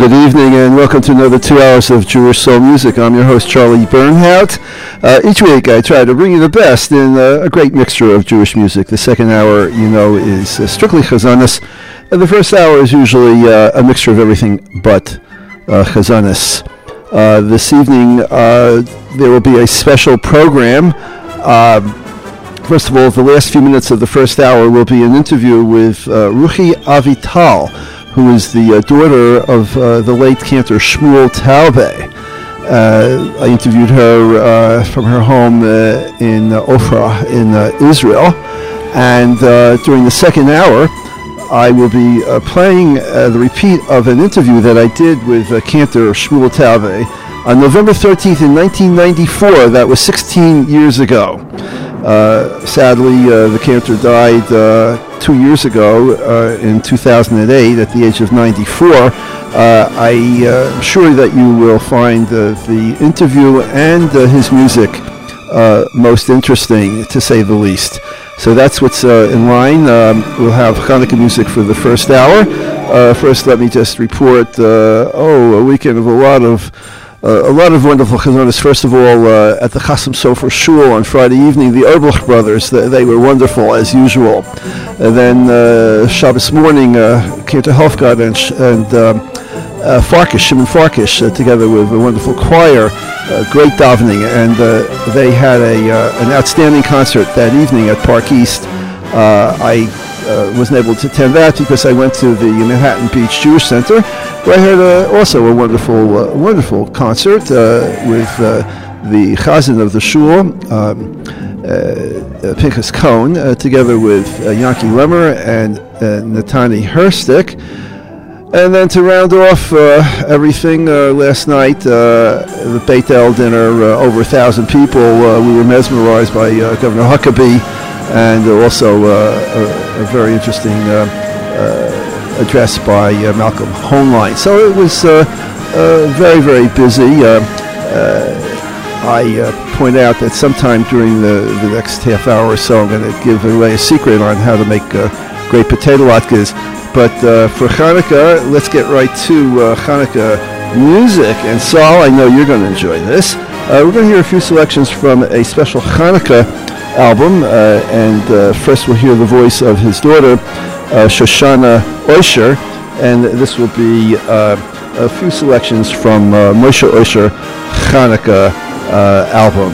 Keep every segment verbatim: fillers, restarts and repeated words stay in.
good evening, and welcome to another two hours of Jewish Soul Music. I'm your host, Charlie Bernhout. Uh, each week I try to bring you the best in uh, a great mixture of Jewish music. The second hour, you know, is uh, strictly Chazanis, and the first hour is usually uh, a mixture of everything but uh, Chazanis. Uh, this evening, uh, there will be a special program. Uh, first of all, the last few minutes of the first hour will be an interview with uh, Ruchi Avital, who is the uh, daughter of uh, the late cantor Shmuel Taube. Uh, I interviewed her uh, from her home uh, in uh, Ofra in uh, Israel, and uh, during the second hour, I will be uh, playing uh, the repeat of an interview that I did with uh, cantor Shmuel Taube on November thirteenth in nineteen ninety-four. That was sixteen years ago. Uh, sadly, uh, the cantor died uh, two years ago uh, in two thousand eight at the age of ninety-four. Uh, I am uh, sure that you will find uh, the interview and uh, his music uh, most interesting, to say the least. So that's what's uh, in line. Um, we'll have Hanukkah music for the first hour. Uh, first, let me just report, uh, oh, a weekend of a lot of Uh, a lot of wonderful chazanis. First of all, uh, at the Chasam Sofer Shul on Friday evening, the Erblich brothers, they, they were wonderful as usual. And then uh, Shabbos morning, uh, Cantor Helfgott and, and um, uh, Farkish, Shimon Farkish, uh, together with a wonderful choir, uh, great davening, and uh, they had a uh, an outstanding concert that evening at Park East. Uh, I Uh, wasn't able to attend that because I went to the Manhattan Beach Jewish Center, where I heard uh, also a wonderful, uh, wonderful concert uh, with uh, the Chazan of the Shul, um, uh, Pinchas Cohn, uh, together with uh, Yanki Lemmer and uh, Natani Herstick. And then to round off uh, everything, uh, last night, uh, the Beit El dinner, uh, over a thousand people. Uh, we were mesmerized by uh, Governor Huckabee, and also uh, a, a very interesting uh, uh, address by uh, Malcolm Hoenlein. So it was uh, uh, very, very busy. Uh, uh, I uh, point out that sometime during the, the next half hour or so, I'm going to give away a secret on how to make uh, great potato latkes. But uh, for Hanukkah, let's get right to uh, Hanukkah music. And Saul, I know you're going to enjoy this. Uh, we're going to hear a few selections from a special Hanukkah album, uh, and uh, first we'll hear the voice of his daughter, uh, Shoshana Oisher, and this will be uh, a few selections from uh, Moshe Oisher Hanukkah uh, album.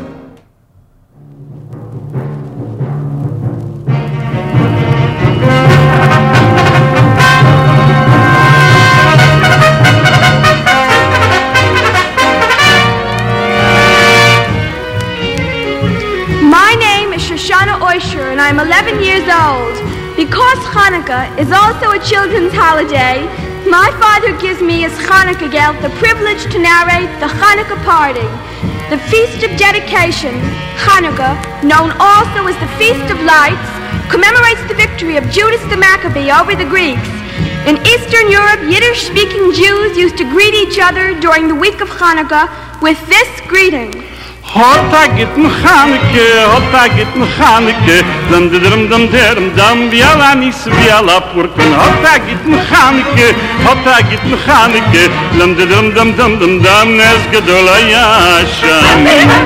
And I'm eleven years old. Because Hanukkah is also a children's holiday, my father gives me as Hanukkah Geld the privilege to narrate the Hanukkah party. The Feast of Dedication, Hanukkah, known also as the Feast of Lights, commemorates the victory of Judas the Maccabee over the Greeks. In Eastern Europe, Yiddish-speaking Jews used to greet each other during the week of Hanukkah with this greeting. Hot a gitn Chaneke, hot a gitn Chaneke, dum dum dum dum dum, viala nis viala purken. Hot a gitn Chaneke, hot a gitn Chaneke, dum dum dum dum dum dum, nes gedola yasham.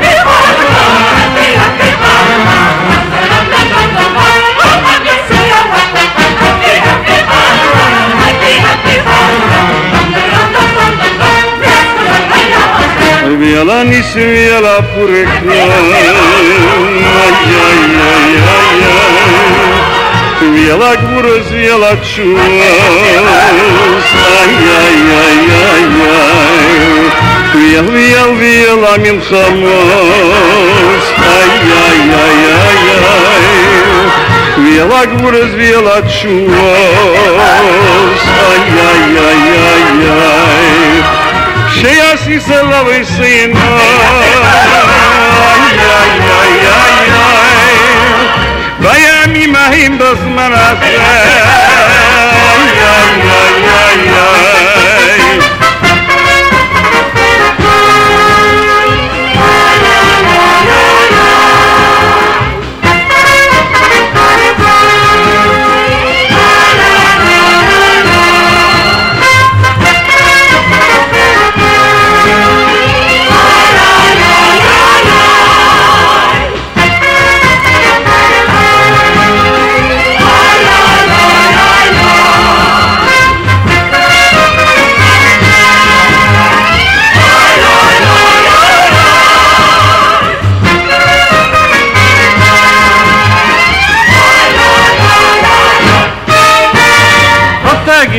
Viala nis viala purken, ay ay ay ay ay. Viala gurus viala chus, ay ay ay ay ay. Vial vial viala milchamos, ay ay ay ay ay. Viala gurus viala chus, ay ay ay ay ay. Sheyas Yisrael v'Yisrael, ay ay ay ay ay. Vayamim ahim b'zman hazeh, ay ay ay ay ay.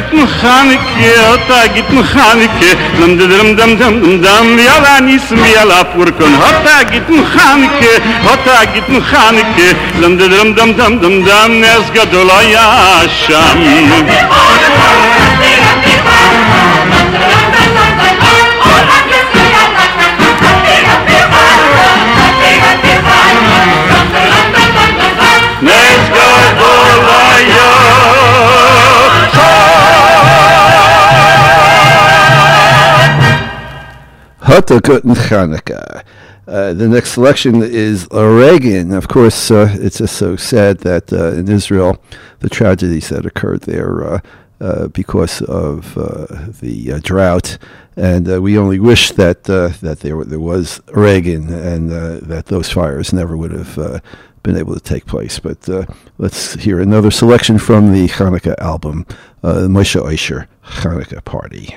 gitten Chaneke, hat er gitten Chaneke, dam dam dam dam dam dam, wie alle Nissen, wie alle Apurken, hat er gitten Chaneke, hat er gitten Chaneke, dam dam dam dam dam dam, es gadol Hashem. Nes gadol Hata Guten Chanukah. Uh, the next selection is Reagan. Of course, uh, it's just so sad that uh, in Israel, the tragedies that occurred there uh, uh, because of uh, the uh, drought, and uh, we only wish that uh, that there there was Reagan and uh, that those fires never would have uh, been able to take place. But uh, let's hear another selection from the Chanukah album, uh, Moshe Osher Chanukah Party.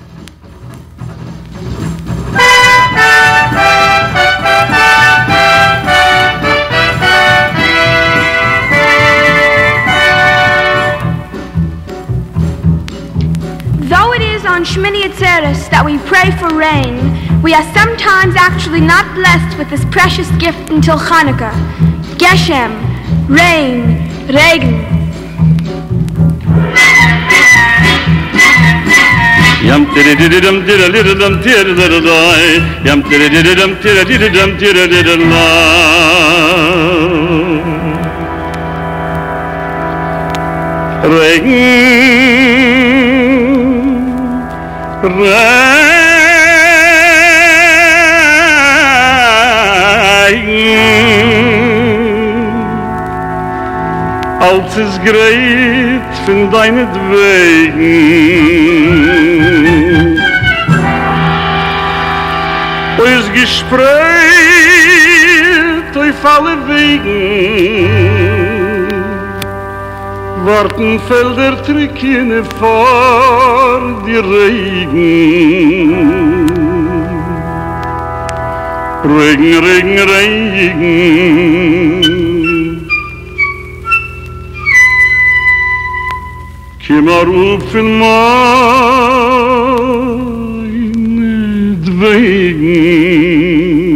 Though it is on Shmini Atzeres that we pray for rain, we are sometimes actually not blessed with this precious gift until Chanukah. Geshem, rain, Regen. Yam tirididum tirididum tirididai, yam tirididum tirididum tirididai. Regen, regen, als is greit von deinetwegen. Ois gespreit auf alle Wegen, warten Felder Trickine vor die Regen. Regen, Regen, Regen. Kimar up in meine Dwegen.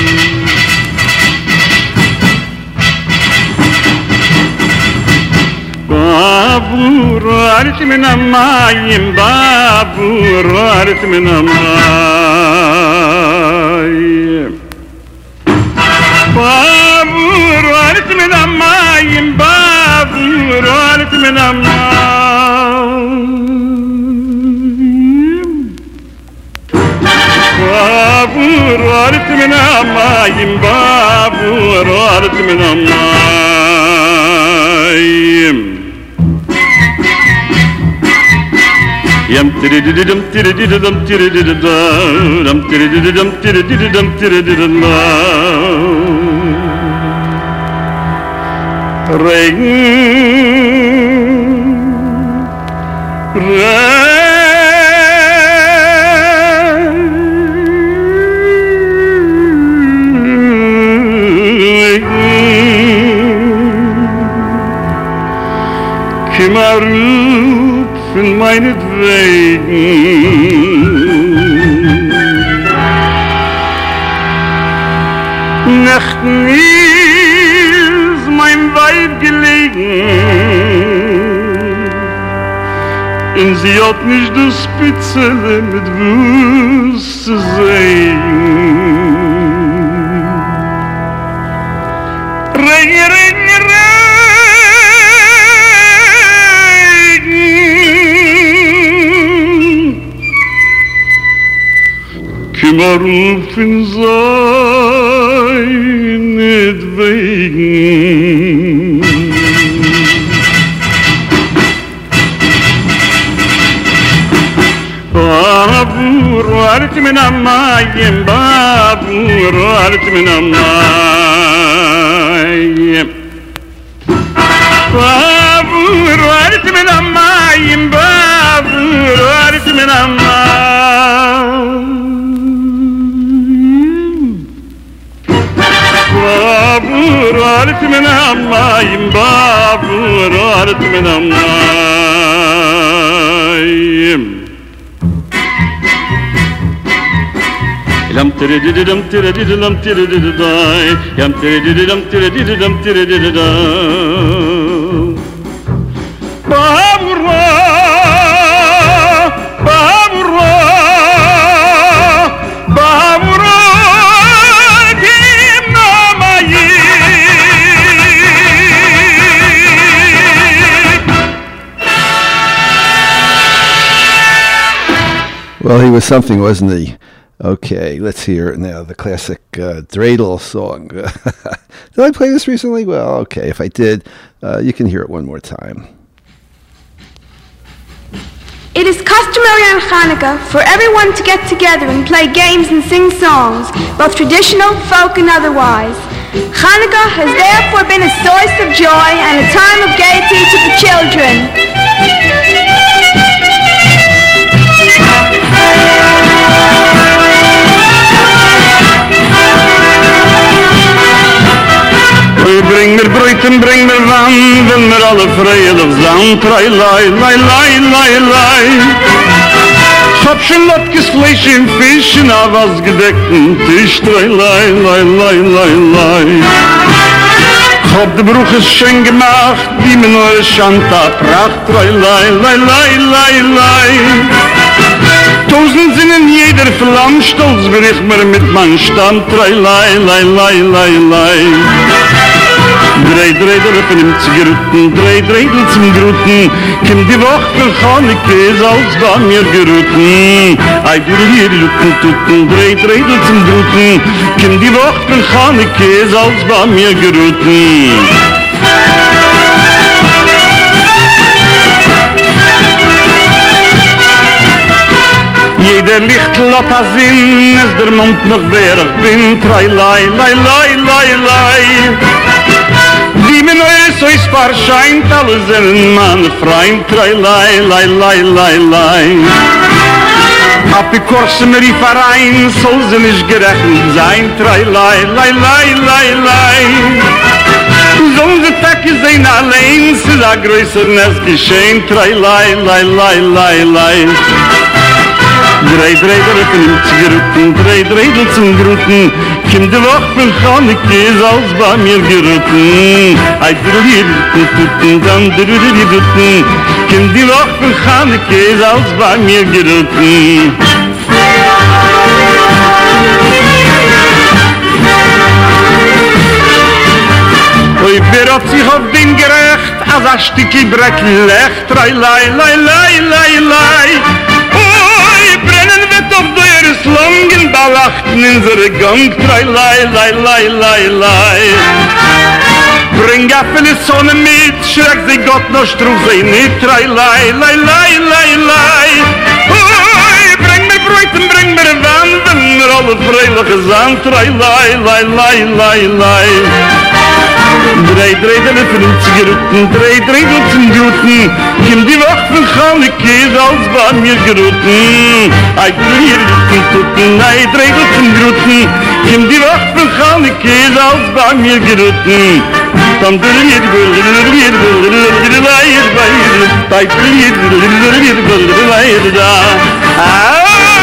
Babur, arit min amayim, babur, arit min amayim. Babur, arit min amayim, babur, arit min amayim. Babur, arit min amayim, babur, arit min amayim. Yam tirididum tirididum tirididum tirididum tirididum tirididum. Regen, regen, Kimarup in meinetwegen. Nachten ist mein Weib gelegen, und sie hat nicht das Spitzele mit Wurst zu sehen. Regen, Regen, Regen, Kimar auf in seinetwegen. Babur, arit min amayim, babur, arit min amayim. Babur, arit min amayim, babur, arit min amayim. Babur, arit min amayim, babur, arit min amayim. Purim. Lam tiri di dum tiri di dum tiri di die. Yam tiri di dum tiri di dum tiri di die. Baburwa, baburwa, baburwa, kim namayi. Well, he was something, wasn't he? Okay, let's hear it now, the classic uh, dreidel song. Did I play this recently? Well, okay, if I did, uh, you can hear it one more time. It is customary on Hanukkah for everyone to get together and play games and sing songs, both traditional, folk, and otherwise. Hanukkah has therefore been a source of joy and a time of gaiety to the children. Bring mir Brötchen, bring mir Wein, wenn wir alle freilich sind. Trei, lai, lai, lai, lai, lai. Ich hab schon Latkes Fleisch und Fisch und a was gedeckten Tisch. Trei, lai, lai, lai, lai, lai. Ich hab de Bruches schön gemacht, wie mir neue Schanta Pracht. Trei, lai, lai, lai, lai, lai. Tausend sind in jeder Flamm, stolz bin ich mir mit mein Stamm. Trei, lai, lai, lai, lai, lai. Drei, drei, drei, von ihm zu gerüten, drei, drei, zum Gruten. Kim die Woche für Chaneke, ist alles bei mir gerüten. Ei, du hier, Lütten, Tutten, drei, drei, zum Gruten. Kim die Woche für Chaneke, ist alles bei mir gerüten. Jeder Licht hat a Sinn, es der Mund noch wer ich bin. Trei, lai, lai, lai, lai, lai. Die mir neue so ist verscheint, alle sind meine Freund. Trei, lai, lai, lai, lai, lai. Apikorsen mir die Verein, soll sie nicht gerechnet sein. Trei, lai, lai, lai, lai, lai. Sollen sie Tage sein allein, sie ist a größer Nest geschehen. Trei, lai, lai, lai, lai, lai. Drei, drei, drei, von ihm zu gerüten, drei, drei, zum Gruten. Kim de Woche von Chaneke, ist alles bei mir gerüten. Ei, drei, drei, dann drei, drei, Kim die Woche von Chaneke, ist alles bei mir gerüten. Oi, wer hat sich auf den gerecht, als ein Stückchen Breck lecht. Lai, lai, lai, lai, lai, lai. Brennen wird auf deures langen Ballachten in unsere Gang. Trei, lai, lai, lai, lai, lai. Bring a viele Sonne mit, schreck sie Gott noch struf sie nicht. Trei, lai, lai, lai, lai, lai. Ui, bring mir Brötchen, bring mir Wein, wenn wir alle freiliche sind. Trei, lai, lai, lai, lai, lai. Drei, drei, drei, von uns gerüten, drei, drei, zum Gruten. Kim die Woche von Chaneke, ist alles bei mir gerüten. Ei, drei, Tutten, ei, drei, zum Gruten. Kim die Woche von Chaneke, ist alles bei mir gerüten. Dann drei, drei, drei, drei, drei, drei,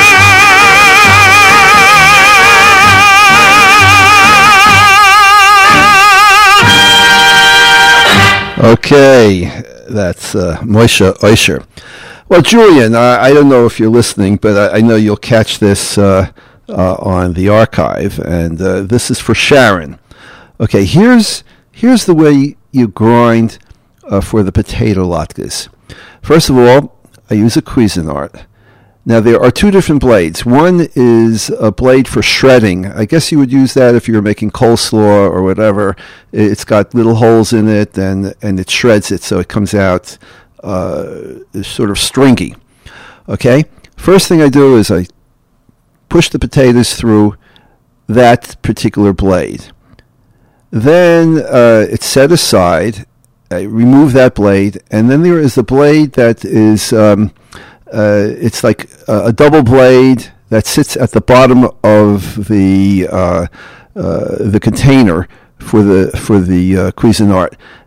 Okay, that's uh, Moshe Oisher. Well, Julian, I, I don't know if you're listening, but I, I know you'll catch this uh, uh, on the archive, and uh, this is for Sharon. Okay, here's here's the way you grind uh, for the potato latkes. First of all, I use a Cuisinart. Now, there are two different blades. One is a blade for shredding. I guess you would use that if you were making coleslaw or whatever. It's got little holes in it, and, and it shreds it, so it comes out uh, sort of stringy. Okay? First thing I do is I push the potatoes through that particular blade. Then uh, it's set aside. I remove that blade, and then there is the blade that is... Um, Uh, it's like a, a double blade that sits at the bottom of the uh, uh, the container for the for the uh, Cuisinart,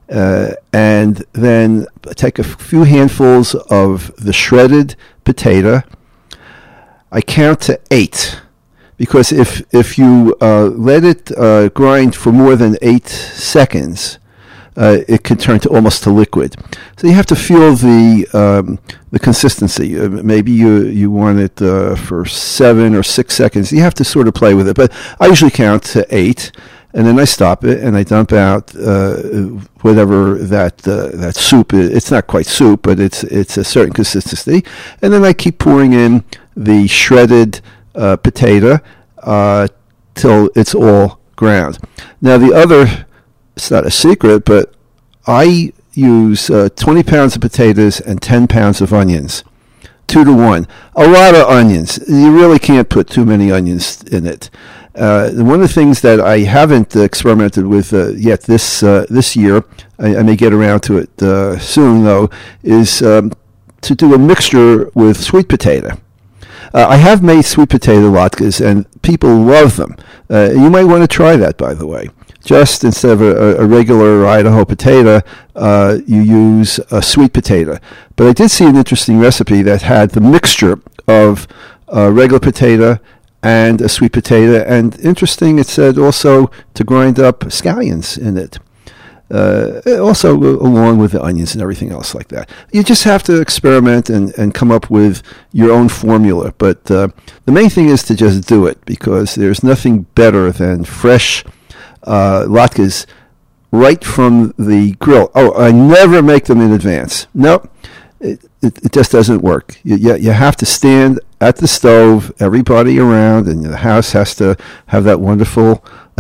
uh, and then take a few handfuls of the shredded potato. I count to eight, because if if you uh, let it uh, grind for more than eight seconds, uh, it can turn to almost to liquid. So you have to feel the um, the consistency. Uh, maybe you you want it uh, for seven or six seconds. You have to sort of play with it. But I usually count to eight, and then I stop it and I dump out uh, whatever that uh, that soup is. It's not quite soup, but it's it's a certain consistency. And then I keep pouring in the shredded uh, potato uh, till it's all ground. Now the other, it's not a secret, but I use uh, twenty pounds of potatoes and ten pounds of onions, two to one. A lot of onions. You really can't put too many onions in it. Uh, one of the things that I haven't experimented with uh, yet this uh, this year, I, I may get around to it uh, soon though, is um, to do a mixture with sweet potato. Uh, I have made sweet potato latkes, and people love them. Uh, you might want to try that, by the way. Just instead of a, a regular Idaho potato, uh, you use a sweet potato. But I did see an interesting recipe that had the mixture of uh, regular potato and a sweet potato. And interesting, it said also to grind up scallions in it. Uh, also along with the onions and everything else like that. You just have to experiment and, and come up with your own formula. But uh, the main thing is to just do it, because there's nothing better than fresh uh, latkes right from the grill. Oh, I never make them in advance. Nope. It, it, it just doesn't work. You, you, you have to stand at the stove, everybody around, and the house has to have that wonderful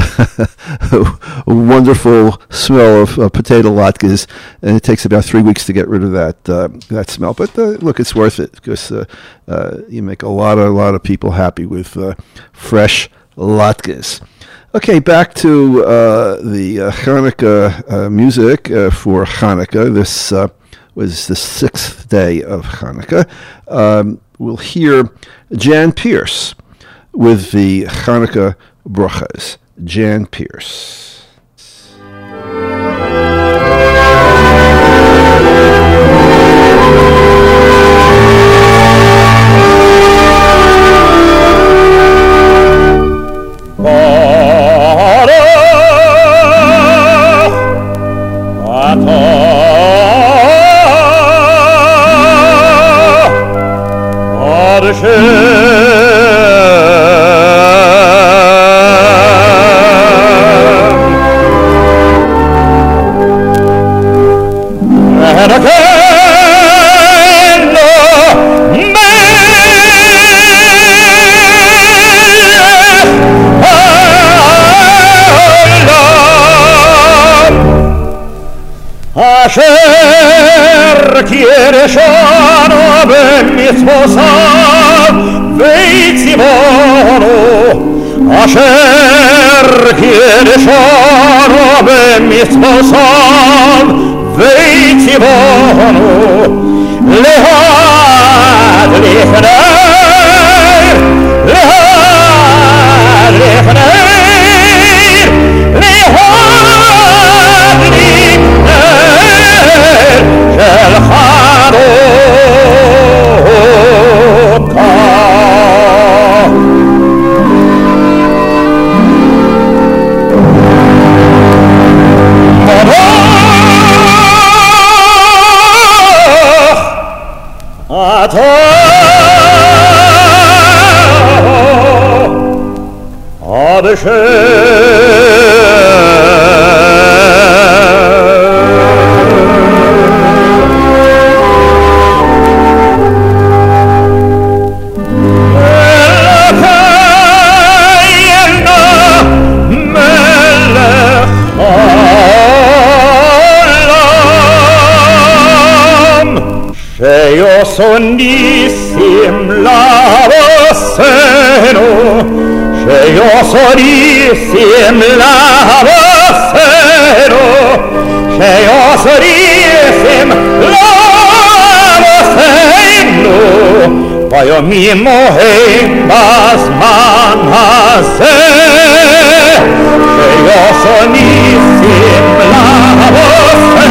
wonderful smell of uh, potato latkes, and it takes about three weeks to get rid of that uh, that smell. But uh, look, it's worth it, because uh, uh, you make a lot of a lot of people happy with uh, fresh latkes. Okay, back to uh, the uh, Hanukkah uh, music uh, for Hanukkah. This uh, was the sixth day of Hanukkah. Um, we'll hear Jan Pierce with the Hanukkah brachas. Jan Pierce. אשר קירה שנו במצוותיו וציוונו אשר קירה שנו במצוותיו וציוונו להדליק נר להדליק נר להדליק של חנוכה. אתה עד שיוסוניסים לבשנו שיוסוניסים לבשנו שיוסוניסים לבשנו ביומים ההם בזמן הזה שיוסוניסים לבשנו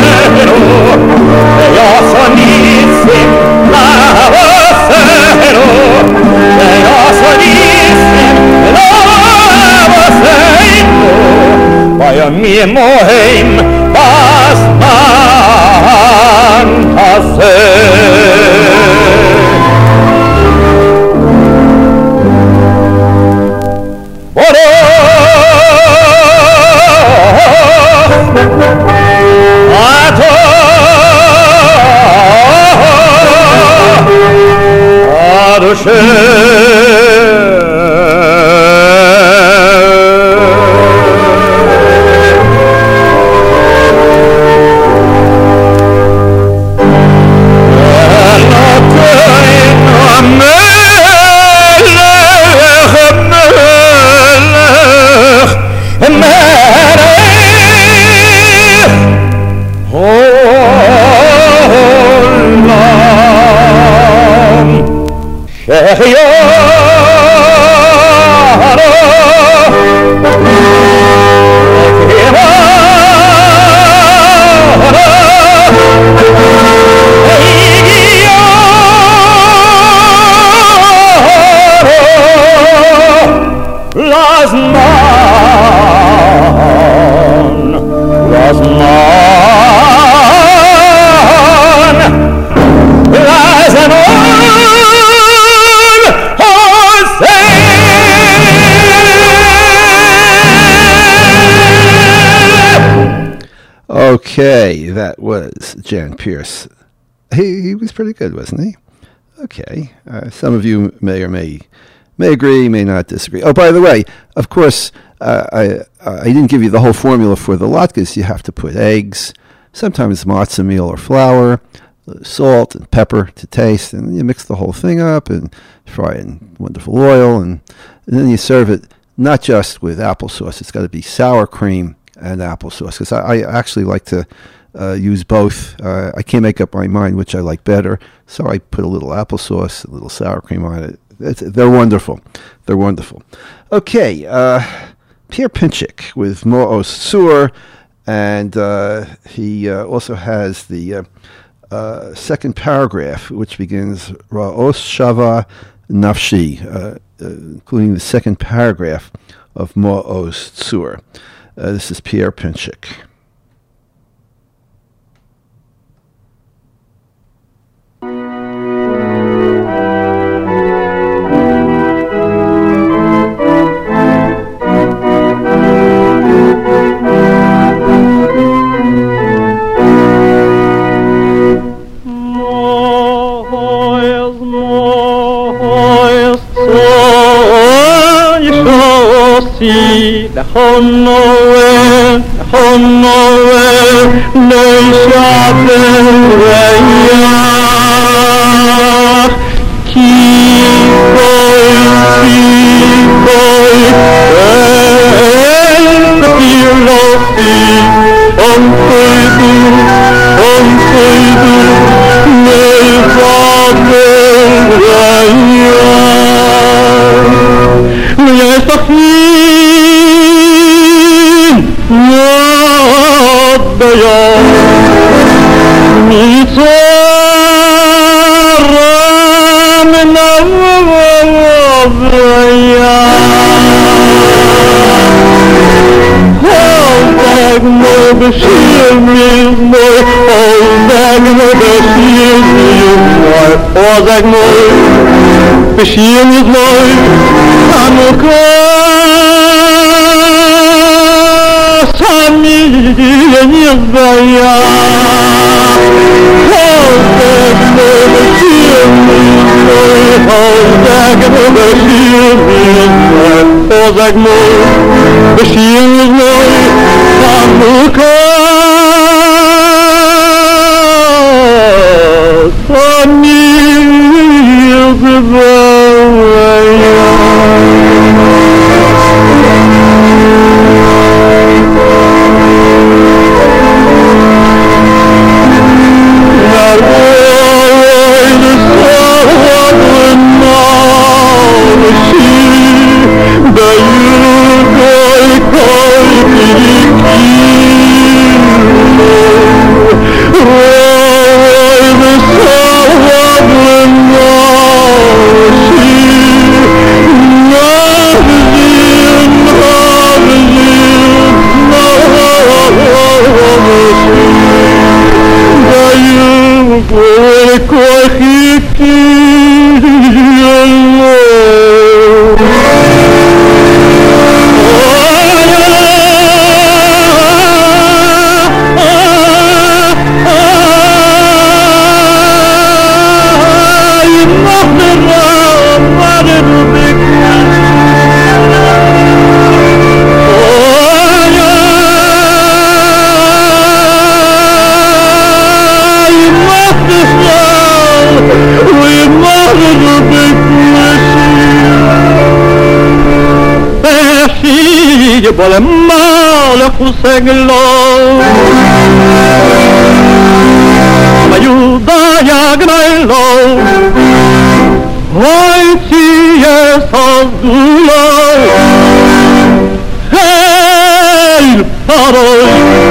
Okay, that was Jan Peerce. He he was pretty good, wasn't he? Okay, uh, some of you may or may may agree, may not disagree. Oh, by the way, of course, uh, I I didn't give you the whole formula for the latkes. You have to put eggs, sometimes matzah meal or flour, salt and pepper to taste, and you mix the whole thing up and fry it in wonderful oil, and, and then you serve it not just with applesauce. It's got to be sour cream and applesauce, because I, I actually like to uh, use both. Uh, I can't make up my mind which I like better, so I put a little applesauce, a little sour cream on it. It's, they're wonderful. They're wonderful. Okay, uh, Pierre Pinchik with Mo'os Tzur, and uh, he uh, also has the uh, uh, second paragraph, which begins Ra'os Shava Nafshi, uh, uh, including the second paragraph of Mo'os Tzur. Uh, this is Pierre Pinchik. The Honoe, Honoe, Neishaben Reyach, Kiboy, Kiboy, Epilofi, Onkoidu, Onkoidu, Neishaben Reyach, Neishaben Bashir is more, oh, Zagmo, Bashir is more, oh, Zagmo, Bashir is more, Hanukkah, Sami, Yizbaya, oh, Zagmo, Bashir is more, oh, Zagmo, Bashir is more, oh, Zagmo, Bashir is more, Hanukkah, Sami, Yizbaya. The you go ולמה לחוסגלו ויהודה יגמלו אוי תהיה סגולו היי פרוי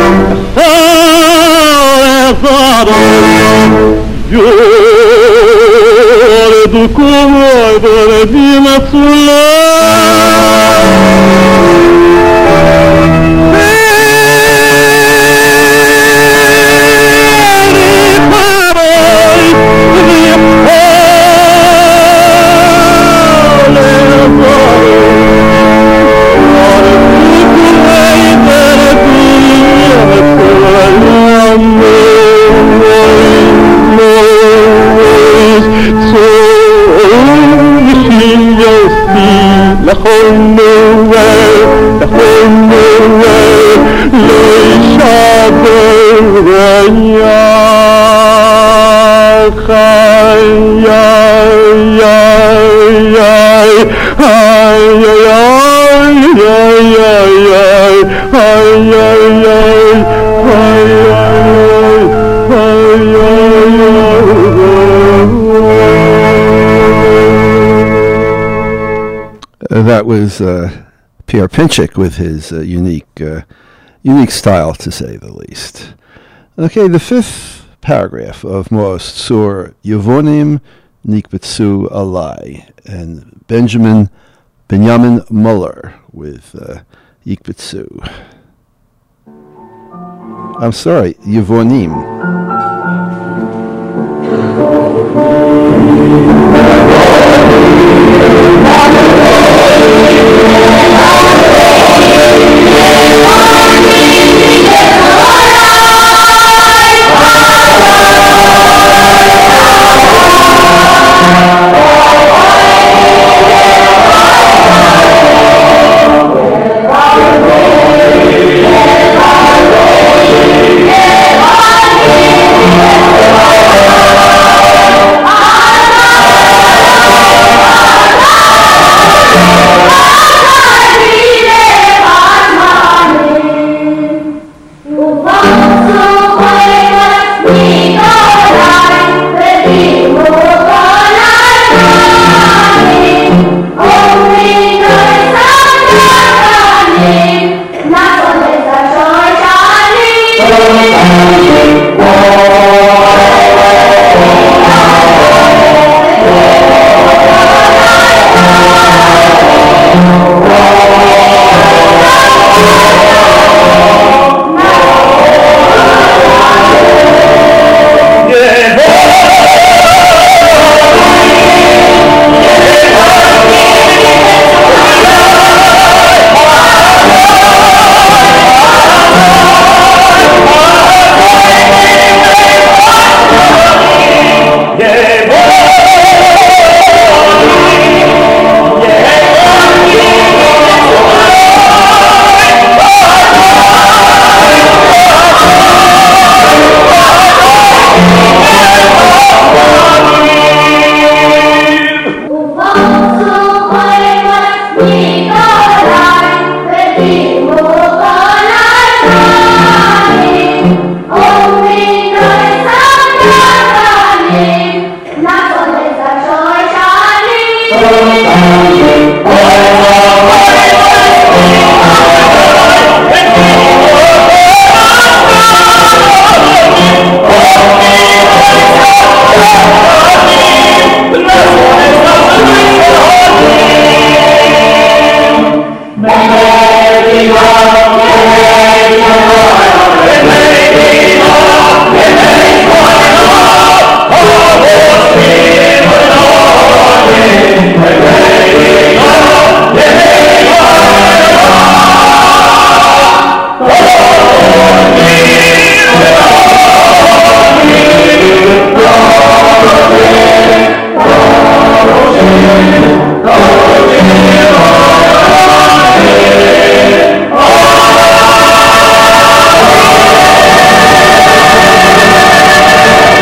היי פרוי יורדו כמוי ברדים הצולה לכל נורא, לכל נורא, לא ישבר ריח, חיי, חיי, That was uh, Pierre Pinchik with his uh, unique uh, unique style, to say the least. Okay, the fifth paragraph of Maoz Tzur, Yevonim Nikbetzu Alai, and Benjamin Benjamin Muller with uh, Yikbetzu. I'm sorry, Yevonim.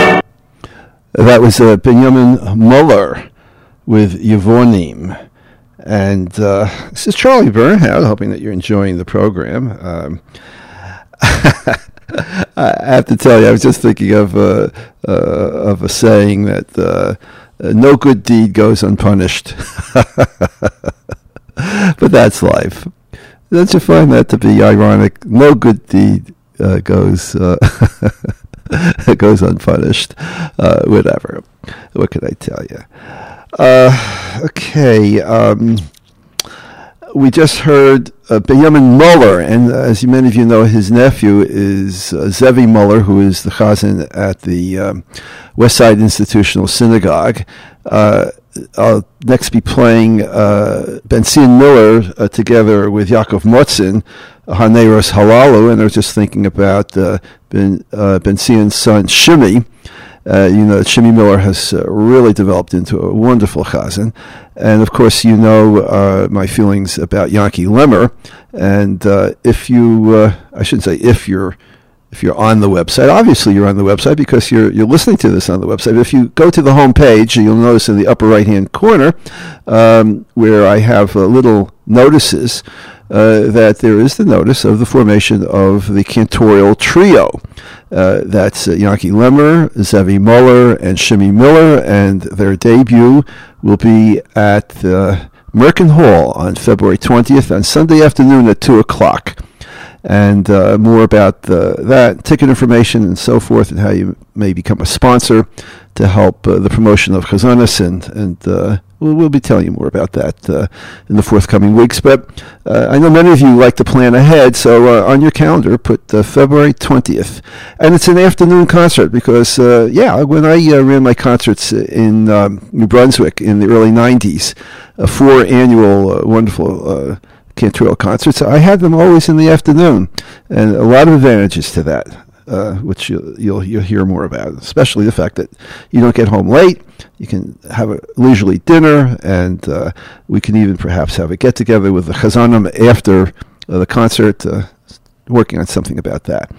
That was uh, Benjamin Muller with Yevonim. And uh, this is Charlie Bernhardt, hoping that you're enjoying the program. Um, I have to tell you, I was just thinking of uh, uh, of a saying that uh, no good deed goes unpunished. But that's life. Don't you find that to be ironic? No good deed uh, goes uh, goes unpunished. Uh, whatever. What can I tell you? Uh, okay. Um, we just heard uh, Benjamin Muller, and uh, as many of you know, his nephew is uh, Zevi Muller, who is the chazan at the um, West Side Institutional Synagogue. Uh, I'll next be playing uh, Ben Zion Miller uh, together with Yaakov Motzin, Haneros Halalu, and I was just thinking about uh, Ben, uh, Ben Zion's son Shimi. Uh, you know, Shimi Miller has uh, really developed into a wonderful chazan. And, of course, you know uh, my feelings about Yanki Lemmer. And uh, if you, uh, I shouldn't say if you're, if you're on the website, obviously you're on the website because you're you're listening to this on the website. But if you go to the home page, you'll notice in the upper right-hand corner um, where I have uh, little notices uh, that there is the notice of the formation of the cantorial trio. Uh, that's uh, Yanki Lemmer, Zevi Muller, and Shimi Miller, and their debut will be at uh, Merkin Hall on February twentieth on Sunday afternoon at two o'clock. And uh, more about uh, that, ticket information and so forth, and how you may become a sponsor to help uh, the promotion of Chazanas, and, and uh, we'll, we'll be telling you more about that uh, in the forthcoming weeks. But uh, I know many of you like to plan ahead, so uh, on your calendar, put uh, February twentieth. And it's an afternoon concert because, uh, yeah, when I uh, ran my concerts in um, New Brunswick in the early nineties, uh, four annual uh, wonderful uh, cantorial concerts, I had them always in the afternoon, and a lot of advantages to that, uh, which you'll, you'll you'll hear more about, especially the fact that you don't get home late, you can have a leisurely dinner, and uh, we can even perhaps have a get-together with the Chazanim after uh, the concert, uh, working on something about that.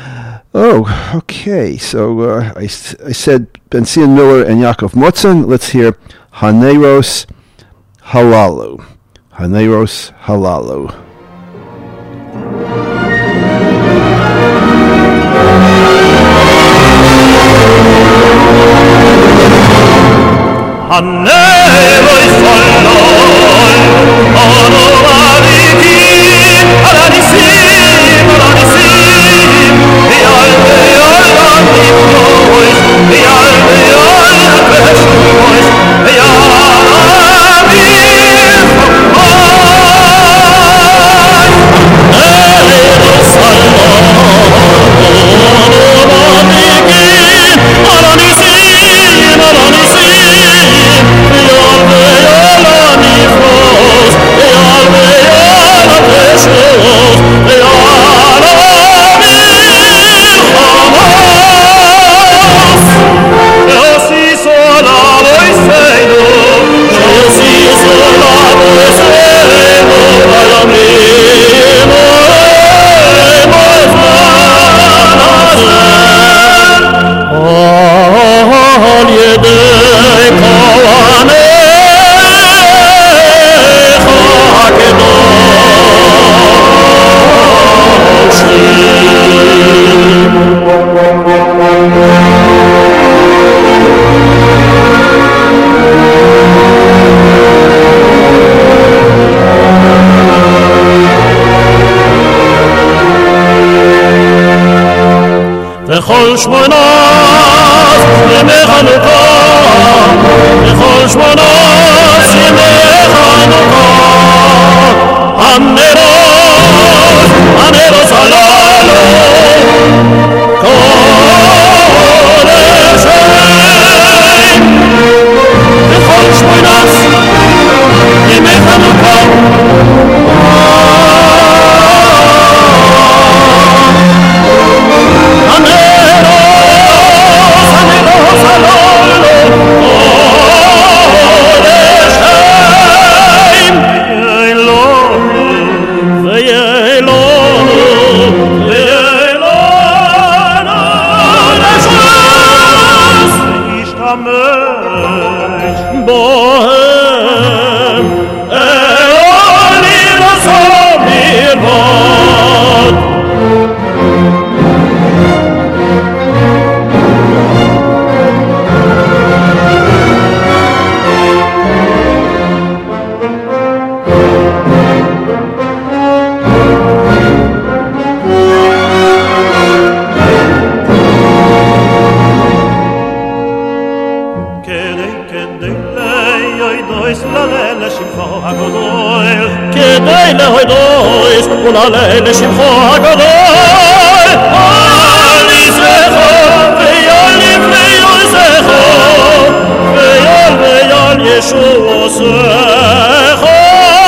Oh, okay, so uh, I, I said Ben Zion Miller and Yaakov Motzin. Let's hear Haneros Halalu. Haneros Halalu. Haneros Halalu, Adonai, Adonisim, Adonisim, B'yal B'yal Nifrois, B'yal B'yal Peshois, B'yal וכל שמונות ימי חנוכה, וכל שמונות ימי חנוכה, הנרות, הנרות הללו, קודש הם, וכל שמונות ימי חנוכה, bohem להוידויס ולעלה לשמחו הגדול כדי להוידויס ולעלה לשמחו הגדול אל יזכו ויאל לפני יזכו ויאל ויאל ישוע זכו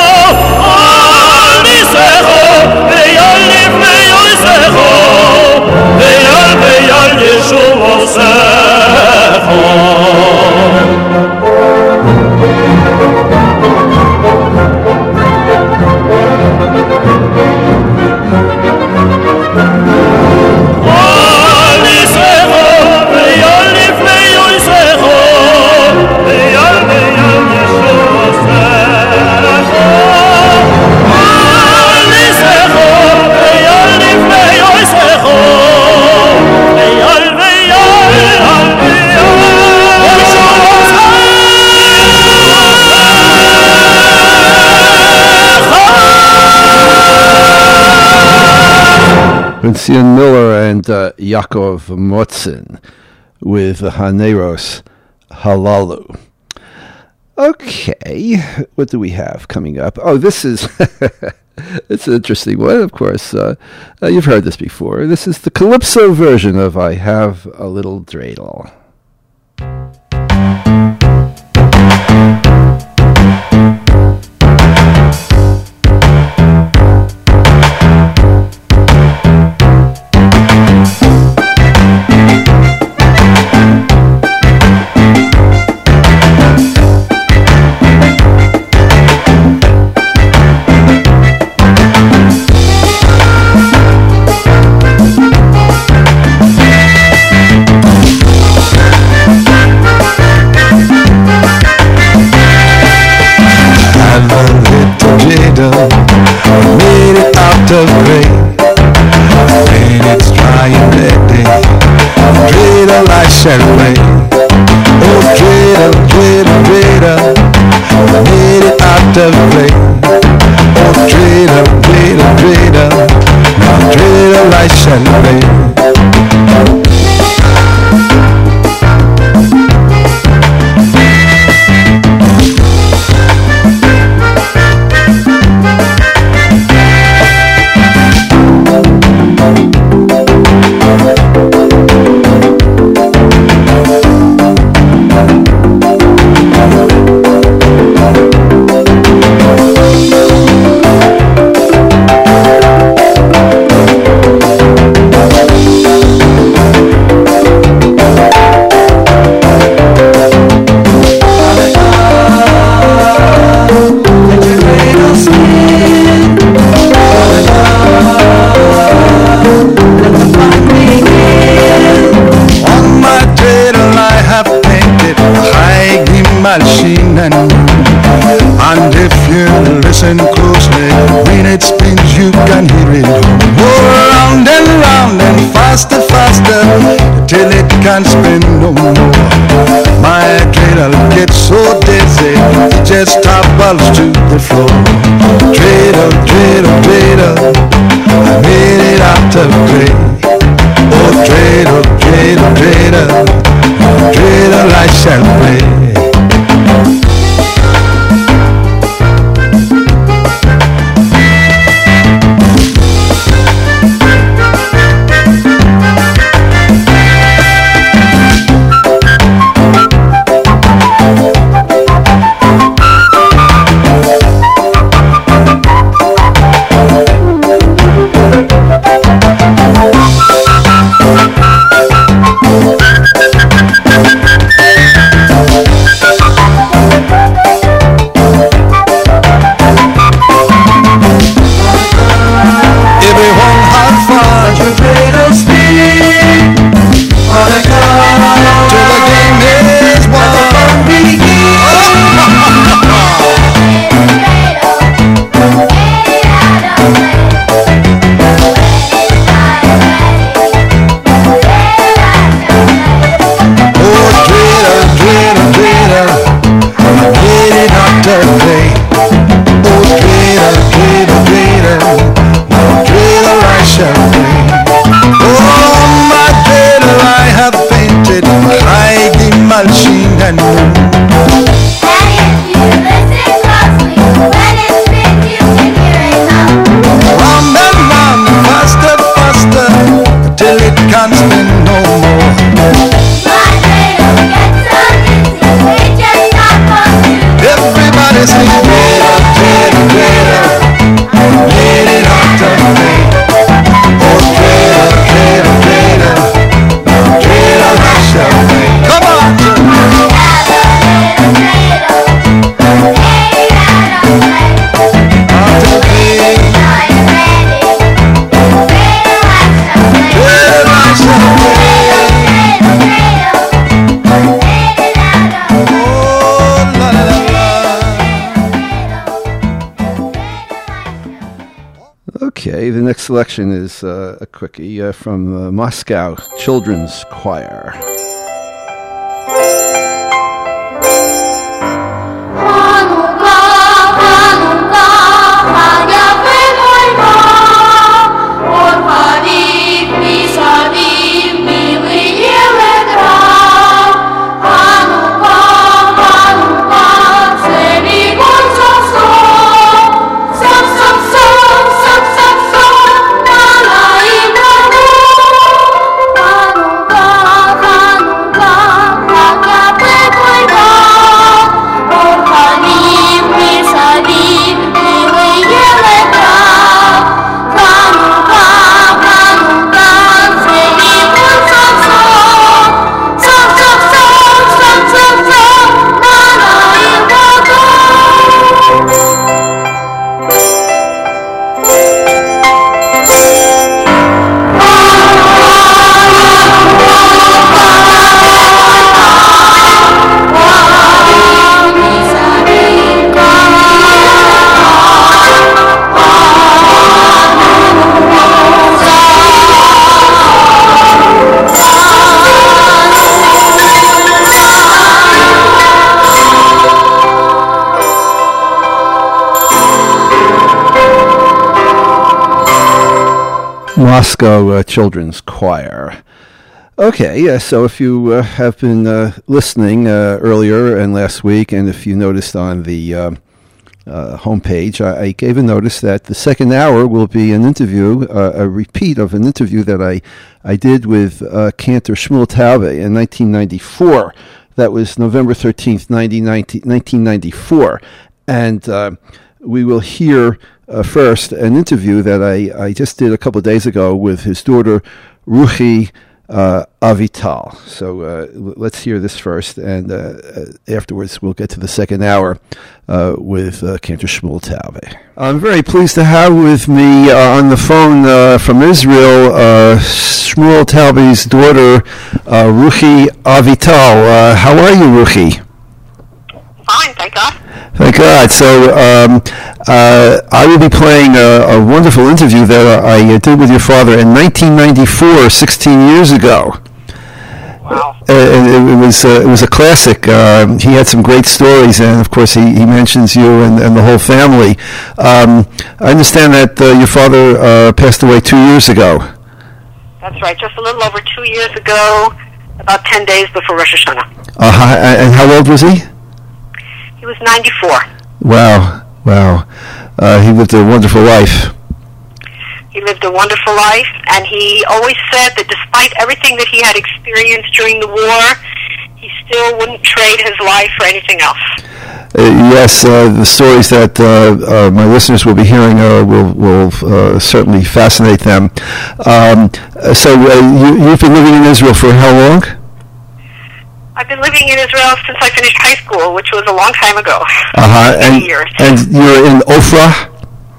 אל יזכו ויאל לפני יזכו ויאל ויאל ישוע זכו Vincian Miller and uh, Yaakov Motzin with Haneros Halalu. Okay, what do we have coming up? Oh, this is it's an interesting one, of course. Uh, uh, you've heard this before. This is the Calypso version of I Have a Little Dreidel. Away. Oh, dreidel, dreidel, dreidel, I made it out of clay. Oh, dreidel, dreidel, dreidel, now dreidel I shall play. And if you listen closely, when it spins you can hear it go round and round and faster, faster, till it can't spin no more. My dreidel gets so dizzy, it just topples to the floor. Dreidel, dreidel, dreidel, I made it out of clay. Oh, dreidel, dreidel, dreidel, dreidel I shall play. Machine and Okay, the next selection is uh, a quickie uh, from uh, Moscow Children's Choir. Moscow uh, Children's Choir. Okay, yeah, so if you uh, have been uh, listening uh, earlier and last week, and if you noticed on the uh, uh, homepage, I, I gave a notice that the second hour will be an interview, uh, a repeat of an interview that I, I did with uh, Cantor Shmuel Taube in nineteen ninety-four. That was November thirteenth, nineteen ninety-four. And uh, we will hear uh, first an interview that I, I just did a couple of days ago with his daughter, Ruchi uh, Avital. So uh, let's hear this first, and uh, afterwards we'll get to the second hour uh, with uh, Cantor Shmuel Taube. I'm very pleased to have with me uh, on the phone uh, from Israel uh, Shmuel Taube's daughter, uh, Ruchi Avital. Uh, how are you, Ruchi? Fine, thank God. Thank God. So um, uh, I will be playing a, a wonderful interview that I uh, did with your father in nineteen ninety-four, sixteen years ago. Wow. Uh, it, it was uh, it was a classic. Uh, he had some great stories, and of course he, he mentions you and, and the whole family. Um, I understand that uh, your father uh, passed away two years ago. That's right, just a little over two years ago, about ten days before Rosh Hashanah. Uh-huh. And how old was he? He was ninety-four. Wow, wow. Uh, he lived a wonderful life. He lived a wonderful life, and he always said that despite everything that he had experienced during the war, he still wouldn't trade his life for anything else. Uh, yes, uh, the stories that uh, uh, my listeners will be hearing uh, will, will uh, certainly fascinate them. Um, so uh, you, you've been living in Israel for how long? I've been living in Israel since I finished high school, which was a long time ago. Uh-huh. Many And, years. and you're in Ofra?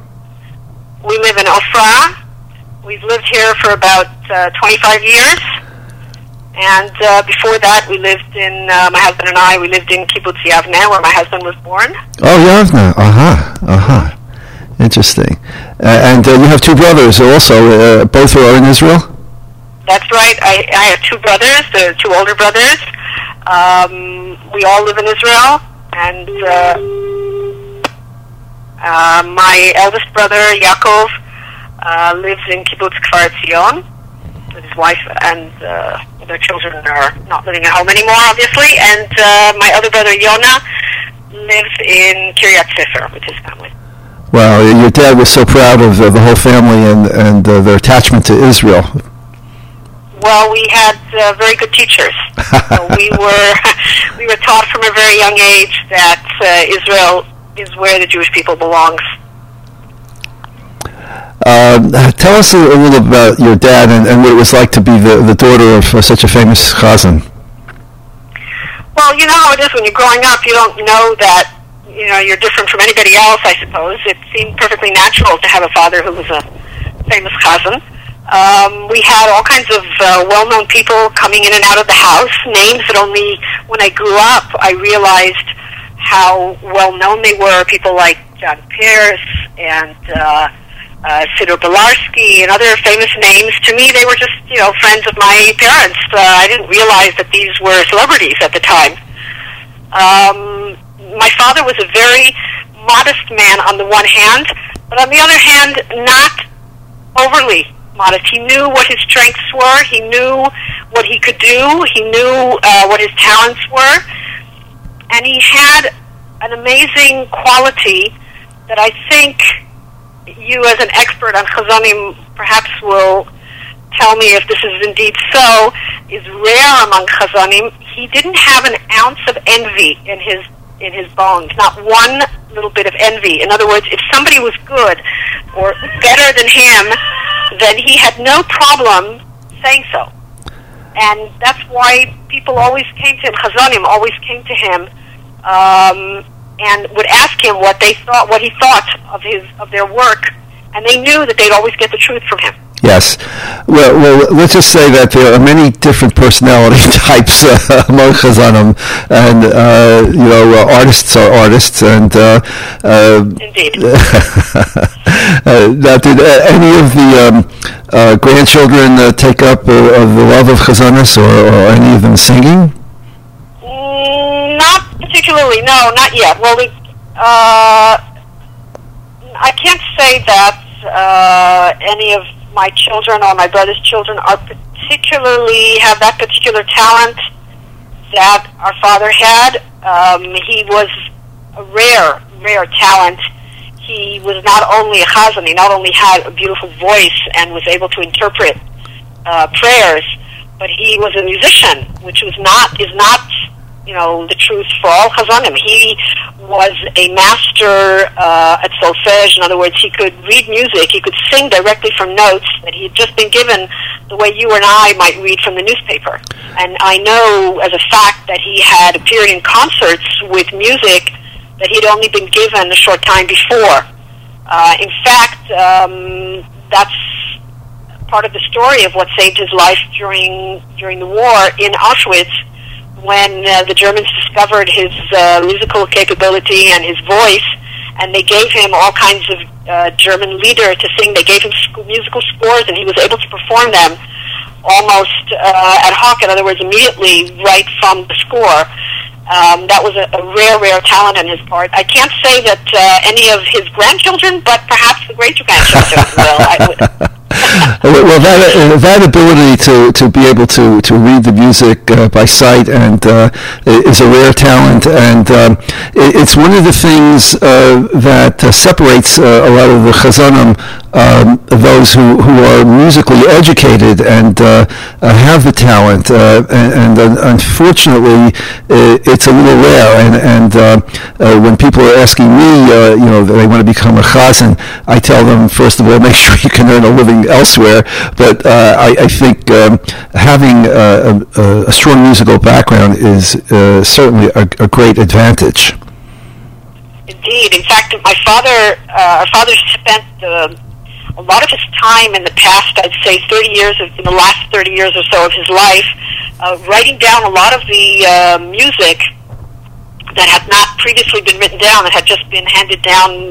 We live in Ofra. We've lived here for about uh, twenty-five years. And uh, before that, we lived in, uh, my husband and I, we lived in Kibbutz Yavneh, where my husband was born. Oh, Yavna. Uh-huh. Uh-huh. Interesting. Uh, and uh, you have two brothers also. Uh, both are in Israel? That's right. I, I have two brothers, uh, two older brothers. Um, we all live in Israel, and uh, uh, my eldest brother, Yaakov, uh, lives in Kibbutz Kfar Etzion with his wife, and uh, their children are not living at home anymore, obviously, and uh, my other brother, Yona, lives in Kiryat Sefer with his family. Wow, your dad was so proud of uh, the whole family and, and uh, their attachment to Israel. Well, we had uh, very good teachers. So we were we were taught from a very young age that uh, Israel is where the Jewish people belongs. Um, tell us a, a little about your dad and, and what it was like to be the, the daughter of uh, such a famous chazan. Well, you know how it is when you're growing up. You don't know that you know you're different from anybody else. I suppose it seemed perfectly natural to have a father who was a famous chazan. Um, we had all kinds of uh, well-known people coming in and out of the house, names that only when I grew up I realized how well-known they were, people like John Pierce and uh, uh, Sidor Belarsky, and other famous names. To me, they were just, you know, friends of my parents. Uh, I didn't realize that these were celebrities at the time. Um, my father was a very modest man on the one hand, but on the other hand, not overly modest. He knew what his strengths were. He knew what he could do. He knew uh, what his talents were. And he had an amazing quality that I think you, as an expert on chazanim, perhaps will tell me if this is indeed so, is rare among chazanim. He didn't have an ounce of envy in his in his bones, not one little bit of envy. In other words, if somebody was good or better than him, then he had no problem saying so. And that's why people always came to him, chazanim always came to him, um, and would ask him what they thought, what he thought of his of their work, and they knew that they'd always get the truth from him. Yes. Well, well, let's just say that there are many different personality types uh, among chazanim, and uh, you know, uh, artists are artists, and uh, uh, indeed. uh, now, did uh, any of the um, uh, grandchildren uh, take up uh, of the love of chazanis, or, or any of them singing? Mm, not particularly. No, not yet. Well, we, uh, I can't say that uh, any of my children or my brother's children are particularly have that particular talent that our father had. Um, he was a rare, rare talent. He was not only a chazan, he not only had a beautiful voice and was able to interpret uh, prayers, but he was a musician, which was not is not, you know, the truth for all chazanim. He was a master uh, at solfege. In other words, he could read music, he could sing directly from notes that he had just been given, the way you and I might read from the newspaper. And I know as a fact that he had appeared in concerts with music that he'd only been given a short time before. Uh, in fact, um, that's part of the story of what saved his life during during the war in Auschwitz, when uh, the Germans discovered his uh, musical capability and his voice, and they gave him all kinds of uh, German lieder to sing. They gave him sc- musical scores, and he was able to perform them almost uh, ad hoc, in other words, immediately right from the score. Um, that was a, a rare, rare talent on his part. I can't say that uh, any of his grandchildren, but perhaps the great-grandchildren will. I would. Well, that uh, that ability to, to be able to, to read the music uh, by sight and uh, is a rare talent, and um, it, it's one of the things uh, that uh, separates uh, a lot of the chazanim, um, those who, who are musically educated and uh, uh, have the talent, uh, and, and uh, unfortunately, it, it's a little rare. And, and uh, uh, when people are asking me, uh, you know, they want to become a chazan, I tell them, first of all, make sure you can earn a living elsewhere, but uh, I, I think um, having uh, a, a strong musical background is uh, certainly a, a great advantage. Indeed. In fact, my father, uh, our father spent uh, a lot of his time in the past, I'd say thirty years, of, in the last thirty years or so of his life, uh, writing down a lot of the uh, music that had not previously been written down, that had just been handed down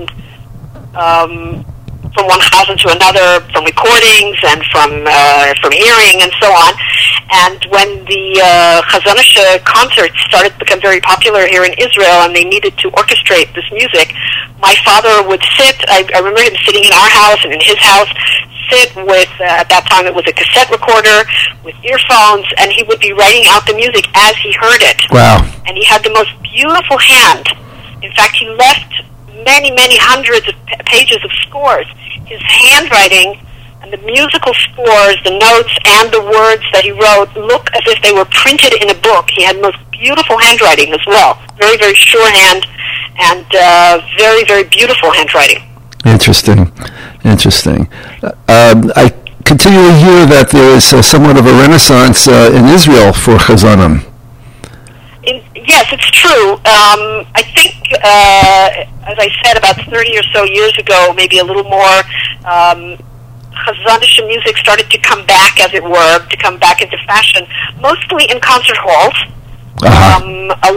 um, from one chazan to another, from recordings and from uh, from hearing and so on. And when the uh, Chazanische concerts started to become very popular here in Israel, and they needed to orchestrate this music, my father would sit, I, I remember him sitting in our house and in his house, sit with, uh, at that time it was a cassette recorder, with earphones, and he would be writing out the music as he heard it. Wow. And he had the most beautiful hand. In fact, he left many, many hundreds of p- pages of scores. His handwriting and the musical scores, the notes and the words that he wrote look as if they were printed in a book. He had most beautiful handwriting as well. Very, very sure hand and uh, very, very beautiful handwriting. Interesting. Interesting. Uh, um, I continually hear that there is uh, somewhat of a renaissance uh, in Israel for chazanim. In, yes, it's true. Um, I think, uh, as I said, about thirty or so years ago, maybe a little more, um, Chazanische music started to come back, as it were, to come back into fashion, mostly in concert halls. Uh-huh. Um, a lot of people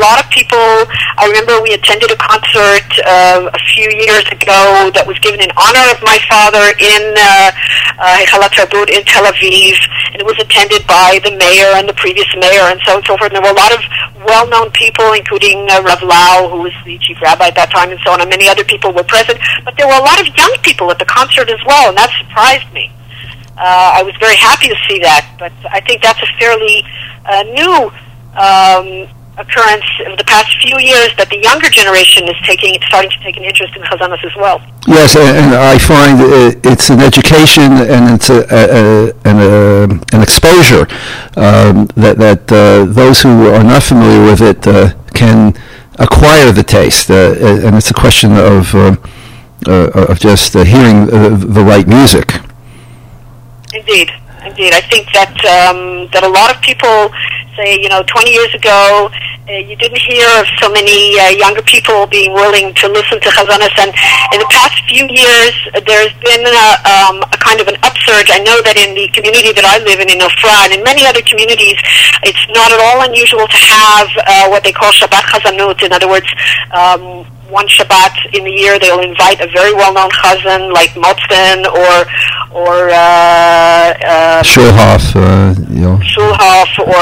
people. I remember we attended a concert uh, a few years ago that was given in honor of my father in Heichalat Tarbut in Tel Aviv, and it was attended by the mayor and the previous mayor and so on and so forth. And there were a lot of well-known people, including uh, Rav Lau, who was the chief rabbi at that time, and so on, and many other people were present. But there were a lot of young people at the concert as well, and that surprised me. Uh, I was very happy to see that, but I think that's a fairly uh, new um, occurrence of the past few years that the younger generation is taking, starting to take an interest in Chazanas as well. Yes, and I find it's an education and it's a, a, a, an, an exposure um, that, that uh, those who are not familiar with it uh, can acquire the taste, uh, and it's a question of uh, uh, of just uh, hearing uh, the right music. Indeed, indeed. I think that um, that a lot of people say, you know, twenty years ago, uh, you didn't hear of so many uh, younger people being willing to listen to Chazanas, and in the past few years, uh, there's been a, um, a kind of an upsurge. I know that in the community that I live in, in Ofra, and in many other communities, it's not at all unusual to have uh, what they call Shabbat Chazanut. In other words, um, one Shabbat in the year, they'll invite a very well-known chazan like Motzen or or uh, uh, Schulhoff, uh, you know, Schulhoff or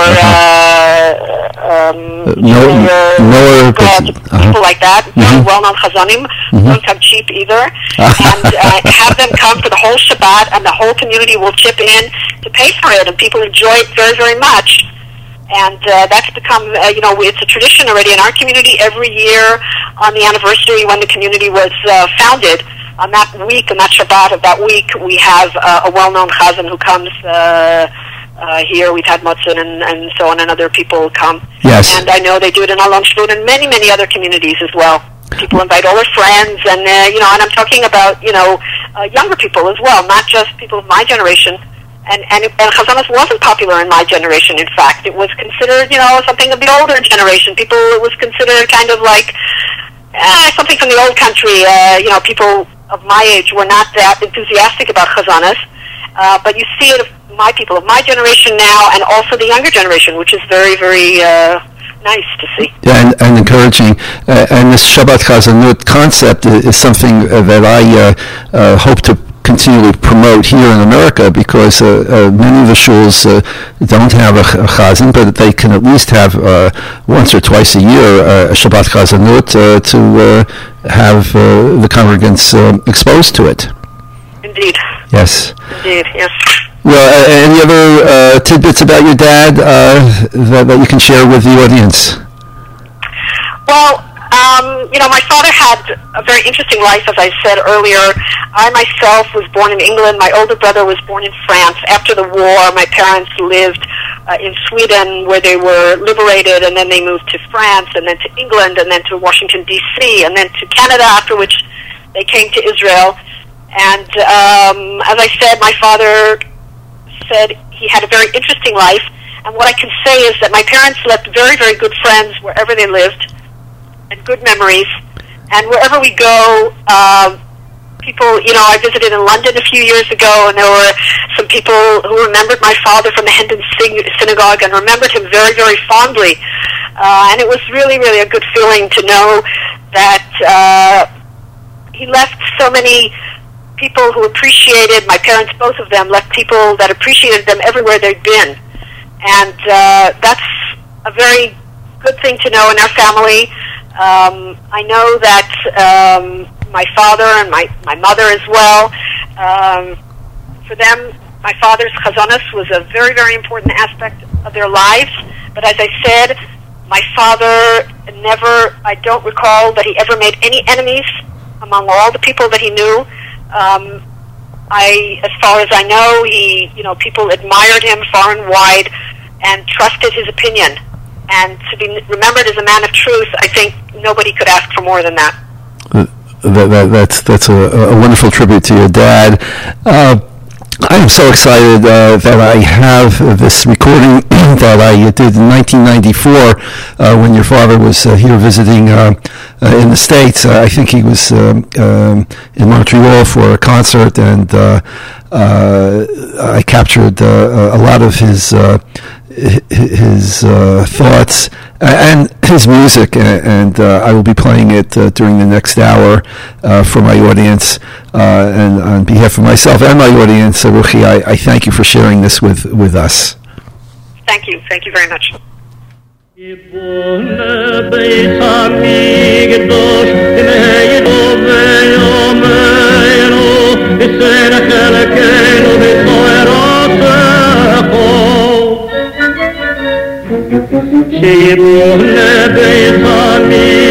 uh, um, Noah, Noah, people uh-huh. like that. Mm-hmm. Very well-known chazanim. Mm-hmm. Don't come cheap either. And uh, have them come for the whole Shabbat, and the whole community will chip in to pay for it, and people enjoy it very, very much. And uh, that's become, uh, you know, it's a tradition already in our community. Every year on the anniversary when the community was uh, founded, on that week, on that Shabbat of that week, we have uh, a well-known chazan who comes uh, uh, here. We've had Motzen and, and so on, and other people come. Yes. And I know they do it in Alon Shvut and many, many other communities as well. People invite all their friends, and, uh, you know, and I'm talking about, you know, uh, younger people as well, not just people of my generation. And, and, and Chazanas wasn't popular in my generation, in fact. It was considered, you know, something of the older generation. People, it was considered kind of like eh, something from the old country. Uh, you know, people of my age were not that enthusiastic about Chazanas. Uh, but you see it of my people, of my generation now, and also the younger generation, which is very, very uh, nice to see. Yeah, and, and encouraging. Uh, and this Shabbat Chazanut concept is, is something uh, that I uh, uh, hope to continually promote here in America, because uh, uh, many of the shuls uh, don't have a, a chazan, but they can at least have uh, once or twice a year uh, a Shabbat Chazanut uh, to uh, have uh, the congregants uh, exposed to it. Indeed. Yes. Indeed, yes. Well, uh, any other uh, tidbits about your dad uh, that, that you can share with the audience? Well, Um, you know, my father had a very interesting life, as I said earlier. I myself was born in England. My older brother was born in France. After the war, my parents lived uh, in Sweden, where they were liberated, and then they moved to France, and then to England, and then to Washington, D C, and then to Canada, after which they came to Israel. And um, as I said, my father said he had a very interesting life. And what I can say is that my parents left very, very good friends wherever they lived, and good memories. And wherever we go, uh, people, you know, I visited in London a few years ago, and there were some people who remembered my father from the Hendon Synagogue and remembered him very, very fondly. Uh, and it was really, really a good feeling to know that uh, he left so many people who appreciated, my parents, both of them, left people that appreciated them everywhere they'd been. And uh, that's a very good thing to know in our family. Um, I know that um, my father and my, my mother as well, um, for them, my father's chazanas was a very, very important aspect of their lives. But as I said, my father never, I don't recall that he ever made any enemies among all the people that he knew. Um, I, as far as I know, he, you know, people admired him far and wide and trusted his opinion. And to be remembered as a man of truth, I think nobody could ask for more than that. Uh, that, that that's that's a, a wonderful tribute to your dad. Uh, I am so excited uh, that I have this recording that I did in nineteen ninety-four uh, when your father was uh, here visiting uh, uh, in the States. Uh, I think he was um, um, in Montreal for a concert, and uh, uh, I captured uh, a lot of his uh, his uh, thoughts and his music, and, and uh, I will be playing it uh, during the next hour uh, for my audience. Uh, and on behalf of myself and my audience, uh, Ruchi, I, I thank you for sharing this with, with us. Thank you. Thank you very much. She